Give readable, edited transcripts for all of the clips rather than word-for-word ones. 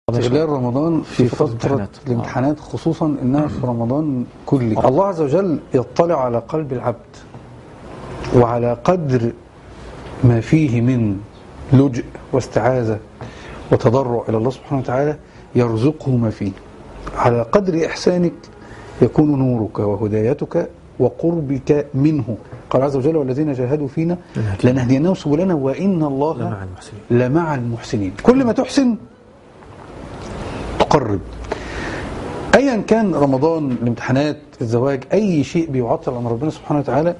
استغلال رمضان في فترة الامتحانات خصوصا انها في رمضان كله. الله عز وجل يطلع على قلب العبد، وعلى قدر ما فيه من لجء واستعاذة وتضرع إلى الله سبحانه وتعالى يرزقه ما فيه. على قدر إحسانك يكون نورك وهدايتك وقربك منه. قال عز وجل: والذين جاهدوا فينا لنهدينهم سبلنا وإن الله لمع المحسنين. كل ما تحسن تقرب. أيا كان رمضان، الامتحانات، الزواج، أي شيء بيعطل عن ربنا سبحانه وتعالى،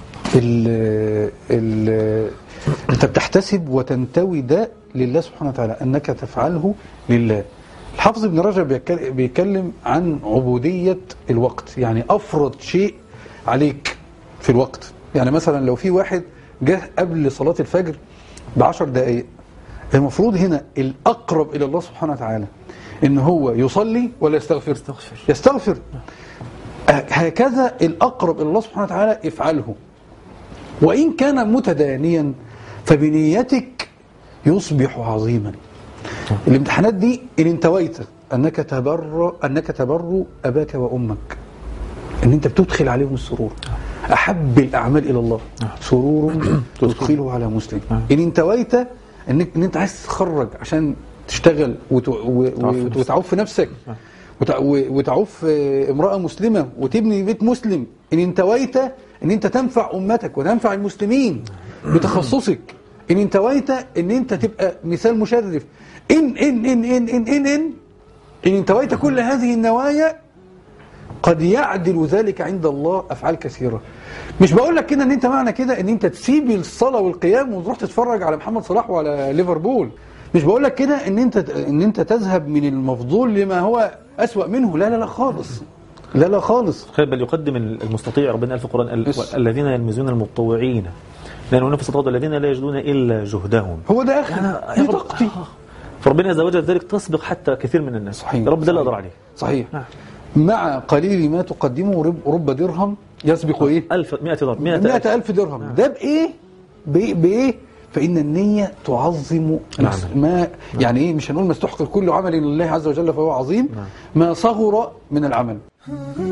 أنت بتحتسب وتنتوي ده لله سبحانه وتعالى، أنك تفعله لله. الحافظ ابن رجب بيتكلم عن عبودية الوقت، يعني أفرض شيء عليك في الوقت. يعني مثلا لو في واحد جه قبل صلاة الفجر ب10 دقائق، المفروض هنا الأقرب إلى الله سبحانه وتعالى إن هو يصلي ولا يستغفر؟ يستغفر. هكذا الأقرب إلى الله سبحانه وتعالى افعله، وإن كان متدانيا فبنيتك يصبح عظيما. الامتحانات دي إن انتويت أنك تبر أباك وأمك، أن أنت بتدخل عليهم السرور، أحب الأعمال إلى الله سرور تدخله على مسلم. إن انتويت أن أنت عايز تخرج عشان تشتغل وتعوف في نفسك وتعوف امرأة مسلمة وتبني بيت مسلم. إن انتويت أن أنت تنفع أمتك وتنفع المسلمين بتخصصك. إن انتويت أن أنت تبقى مثال مشرف. إن انتويت كل هذه النوايا قد يعدل ذلك عند الله أفعال كثيرة. مش بقول لك كده أن أنت معنى كده أن أنت تسيب الصلاة والقيام وتروح تتفرج على محمد صلاح وعلى ليفربول. مش بقول لك كده أن أنت تذهب من المفضول لما هو أسوأ منه. لا لا لا خالص. لا لا خالص. بل يقدم المستطيع. ربنا قال في القرآن: الذين يلمزون المتطوعين لأنه نفس الصراط الذين لا يجدون إلا جهدهم. هو ده أخي بطاقتي. فربنا عز وجل ذلك تسبق حتى كثير من الناس. صحيح. رب ده اللي أقدر عليه. صحيح. نعم. مع قليل ما تقدمه رب درهم يسبق إيه؟ 100,000 درهم. نعم. ده بإيه؟ فإن النية تعظم. نعم. ما يعني إيه؟ مش هنقول ما استحقر كل عمل لله عز وجل فهو عظيم. نعم. ما صغر من العمل.